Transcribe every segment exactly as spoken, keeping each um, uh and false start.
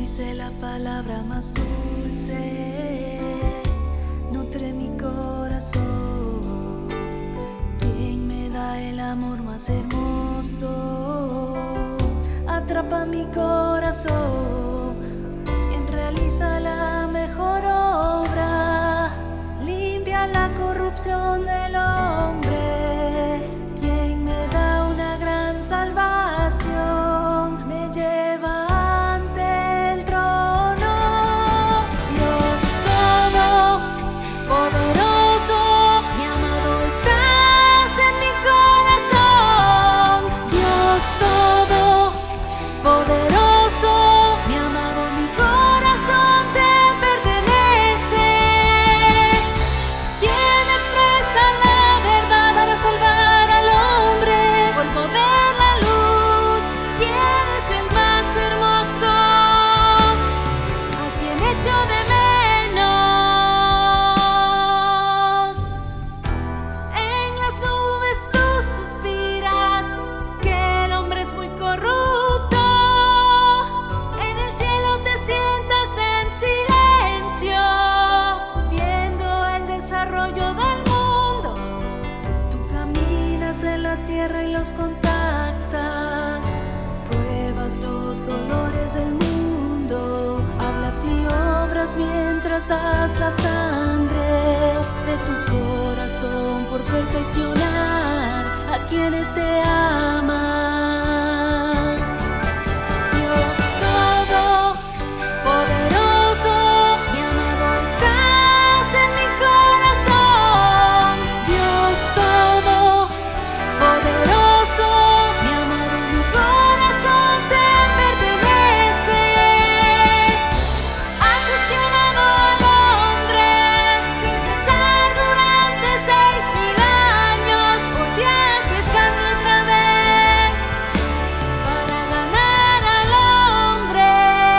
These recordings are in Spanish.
dice la palabra más dulce, nutre mi corazón. Quien me da el amor más hermoso, atrapa mi corazón. Quien realiza la mejor obra, limpia la corrupción del hombre. Quien me da una gran salvación, me lleva ante el trono. Dios todopoderoso, mi amado, estás en mi corazón. Dios todopoderoso, mi amado, mi corazón te pertenece. Quien expresa la verdad para salvar al hombre, por poder la luz. ¿Quién es el más hermoso? ¿A quien echo de menos? En las nubes tú suspiras que el hombre es muy corrupto. En el cielo te sientas en silencio, viendo el desarrollo del mundo. Tú caminas en la tierra y los contactas, pruebas los dolores del mundo, hablas y obras mientras das la sangre de tu corazón por perfeccionar a quienes te aman. Dios todopoderoso, mi amado, estás en mi corazón. Dios todopoderoso, mi amado, mi corazón te pertenece. Has lesionado al hombre sin cesar durante seis mil años. Hoy te haces carne otra vez para ganar al hombre.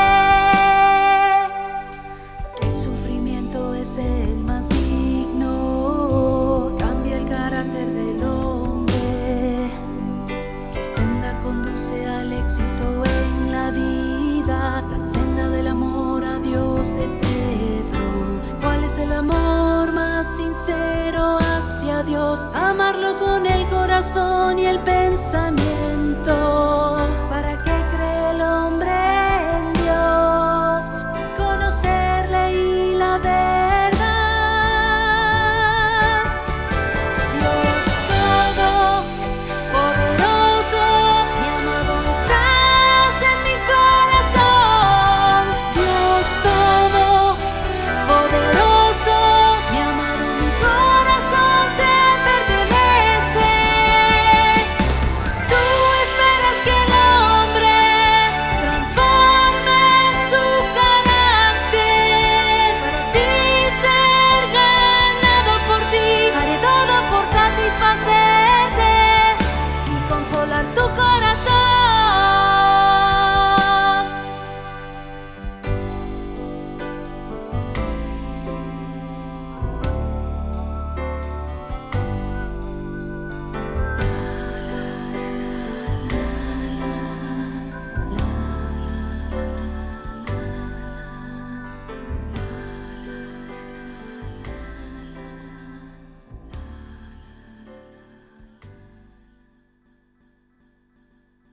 ¿Qué sufrimiento es el más digno? Cambia el carácter del hombre. ¿Qué senda conduce al éxito en la vida? La senda del amor a Dios de Pedro. ¿Cuál es el amor más sincero hacia Dios? Amarlo con el corazón y el pensamiento, para